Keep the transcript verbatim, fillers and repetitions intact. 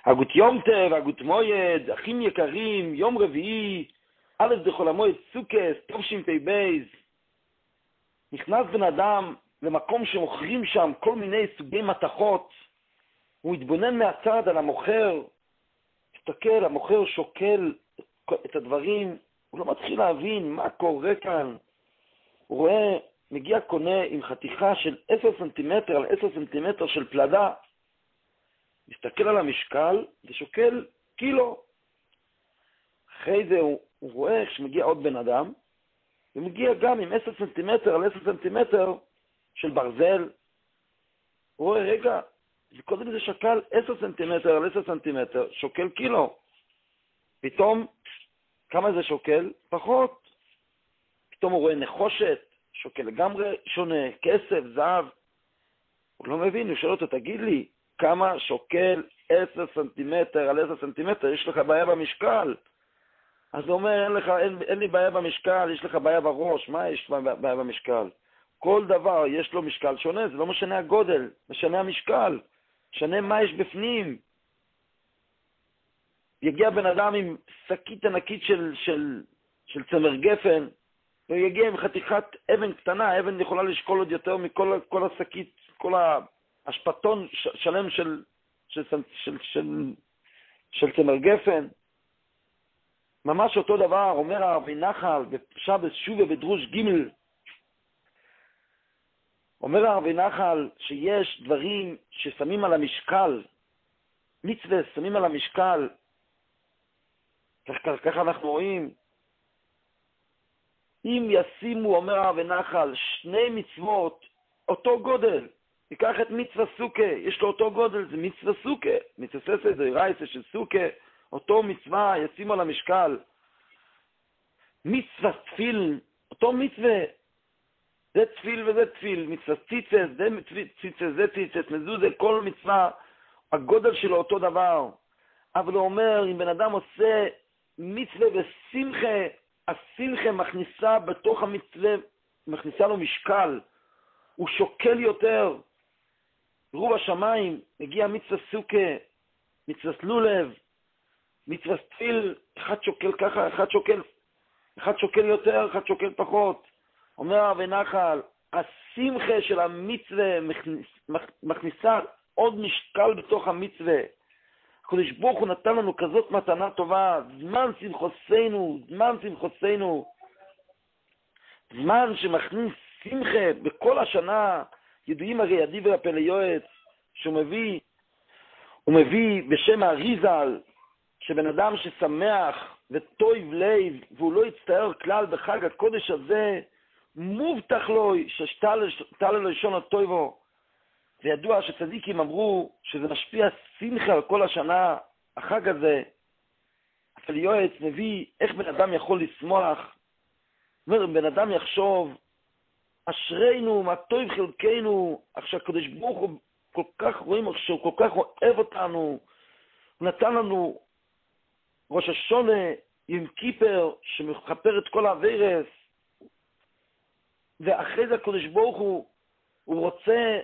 הגות יום טב, הגות מויד, אחים יקרים, יום רביעי, א' דחול המועד סוכס, טוב שמפי בייז. נכנס בן אדם למקום שמוכרים שם כל מיני סוגי מתכות. הוא התבונן מהצד על המוכר, מסתכל, המוכר שוקל את הדברים, הוא לא מתחיל להבין מה קורה כאן. הוא רואה, מגיע קונה עם חתיכה של עשרה סנטימטר על עשרה סנטימטר של פלדה, מסתכל על המשקל ושוקל קילו. אחרי זה הוא, הוא רואה שמגיע עוד בן אדם, ומגיע גם עם עשרה סנטימטר על עשרה סנטימטר של ברזל. הוא רואה, רגע, קודם זה שקל עשרה סנטימטר על עשרה סנטימטר, שוקל קילו. פתאום, כמה זה שוקל? פחות. פתאום הוא רואה נחושת, שוקל לגמרי שונה, כסף, זהב. הוא לא מבין, הוא שואל אותו, תגיד לי, כמה שוקל עשרה סנטימטר על עשרה סנטימטר? יש לך בעיה במשקל. אז הוא אומר, אין, לך, אין, אין לי בעיה במשקל, יש לך בעיה בראש. מה יש בעיה במשקל? כל דבר יש לו משקל שונה, זה לא משנה הגודל, משנה המשקל, משנה מה יש בפנים. יגיע בן אדם עם שקית ענקית של, של, של צמר גפן, ויגיע עם חתיכת אבן קטנה, אבן יכולה לשקול עוד יותר מכל כל השקית, כל השפטון שלם של, של, של, של, של, של צמר גפן. ממש אותו דבר, אומר הרבי נחל, בשבת שובה בדרוש ג' אומר הרבי נחל שיש דברים ששמים על המשקל, מצווה שמים על המשקל, כך, ככה אנחנו רואים, אם ישימו, אומר הרבי נחל, שני מצוות, אותו גודל, ייקח את מצווה סוכה, יש לו אותו גודל, זה מצווה סוכה, מצווה ססה זה רייסה של סוכה, אותו מצווה ישימו על המשקל. מצווה תפיל, אותו מצווה, זה תפיל וזה תפיל, מצווה ציצס, זה ציצס, זה ציצס, מזוזה, כל מצווה, הגודל שלו אותו דבר. אבל הוא אומר, אם בן אדם עושה מצווה ושמחה, השמחה מכניסה בתוך המצווה, מכניסה לו משקל, הוא שוקל יותר. רוב השמיים, מגיע מצווה סוכה, מצווה לולב, מצווה תפיל, אחד שוקל ככה, אחד שוקל, אחד שוקל יותר, אחד שוקל פחות. אומר הרבי נחל, השמחה של המצווה מכניס, מכניסה עוד משקל בתוך המצווה. הקדוש ברוך הוא נתן לנו כזאת מתנה טובה, זמן שמחוסנו, זמן שמחוסנו, זמן שמכניס שמחה בכל השנה. ידועים הרי הדיבר הפלא יועץ, שהוא מביא, הוא מביא בשם האריזל, שבן אדם ששמח וטוב לב, והוא לא יצטער כלל בחג הקודש הזה, מובטח לו ששתל לו לשון הטובו. זה ידוע שצדיקים אמרו שזה משפיע שמחה על כל השנה, החג הזה. הפלא יועץ מביא איך בן אדם יכול לשמוח. אומר, בן אדם יחשוב, אשרינו, מה טוב חלקנו, עכשיו הקדוש ברוך הוא כל כך רואים, שהוא כל כך אוהב אותנו, הוא נתן לנו ראש השונה, יום כיפר, שמכפר את כל העבירס, ואחרי זה הקדוש ברוך הוא, הוא רוצה